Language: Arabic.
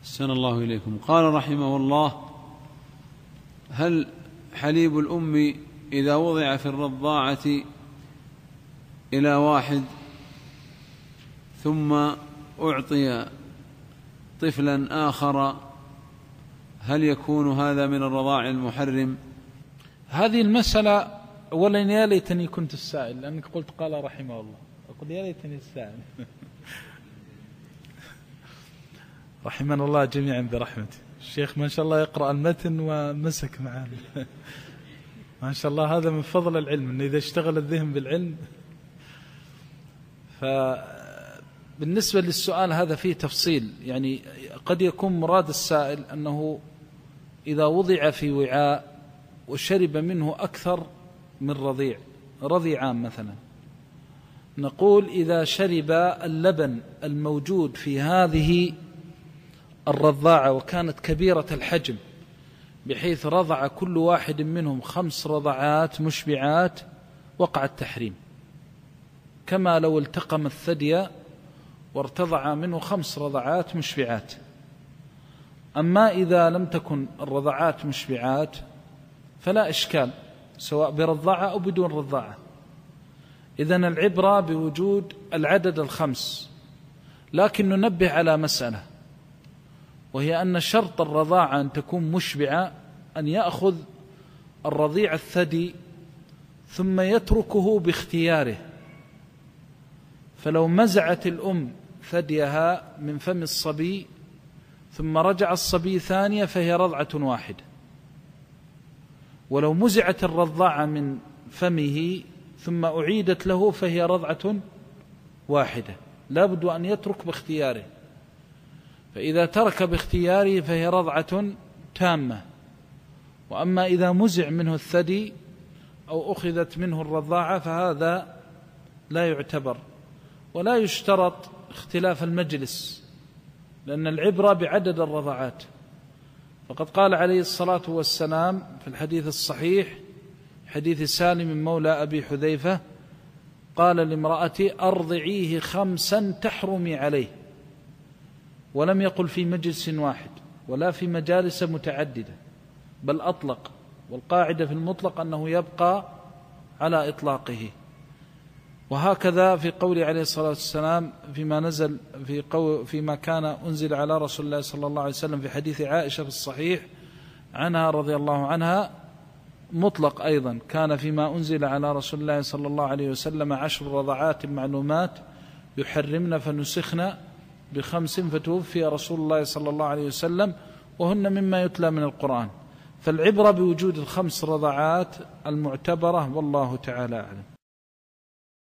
أحسن الله إليكم. قال رحمه الله: هل حليب الأم إذا وضع في الرضاعة إلى واحد ثم أعطي طفلا آخر هل يكون هذا من الرضاع المحرم؟ هذه المسألة أولا يا ليتني كنت السائل، لأنك قلت قال رحمه الله، أقول يا ليتني السائل. رحمنا الله جميعا برحمته. الشيخ ما شاء الله يقرأ المتن ومسك معنا. ما شاء الله، هذا من فضل العلم، إنه إذا اشتغل الذهن بالعلم. فبالنسبة للسؤال هذا فيه تفصيل، يعني قد يكون مراد السائل أنه إذا وضع في وعاء وشرب منه أكثر من رضيعان مثلا، نقول إذا شرب اللبن الموجود في هذه الرضاعة وكانت كبيرة الحجم بحيث رضع كل واحد منهم 5 رضعات مشبعات وقع التحريم، كما لو التقم الثدي وارتضع منه 5 رضعات مشبعات. أما إذا لم تكن الرضعات مشبعات فلا إشكال، سواء برضاعة أو بدون رضاعة. إذن العبرة بوجود العدد 5، لكن ننبه على مسألة، وهي أن شرط الرضاعة أن تكون مشبعة أن يأخذ الرضيع الثدي ثم يتركه باختياره. فلو مزعت الأم ثديها من فم الصبي ثم رجع الصبي ثانية فهي رضعة واحدة، ولو مزعت الرضاعة من فمه ثم أعيدت له فهي رضعة واحدة، لا بد أن يترك باختياره. فإذا ترك باختياره فهي رضعة تامة. وأما إذا مزع منه الثدي أو أخذت منه الرضاعة فهذا لا يعتبر، ولا يشترط اختلاف المجلس، لأن العبرة بعدد الرضعات. فقد قال عليه الصلاة والسلام في الحديث الصحيح حديث سالم مولى أبي حذيفة، قال لامرأتي: أرضعيه 5 تحرمي عليه. ولم يقل في مجلس واحد ولا في مجالس متعددة، بل أطلق، والقاعدة في المطلق أنه يبقى على إطلاقه. وهكذا في قول عليه الصلاة والسلام فيما نزل فيما كان أنزل على رسول الله صلى الله عليه وسلم في حديث عائشة في الصحيح عنها رضي الله عنها مطلق أيضا، كان فيما أنزل على رسول الله صلى الله عليه وسلم 10 رضعات معلومات يحرمن فنسخن ب5 فتوفي رسول الله صلى الله عليه وسلم وهن مما يتلى من القرآن. فالعبرة بوجود ال5 رضعات المعتبرة، والله تعالى أعلم.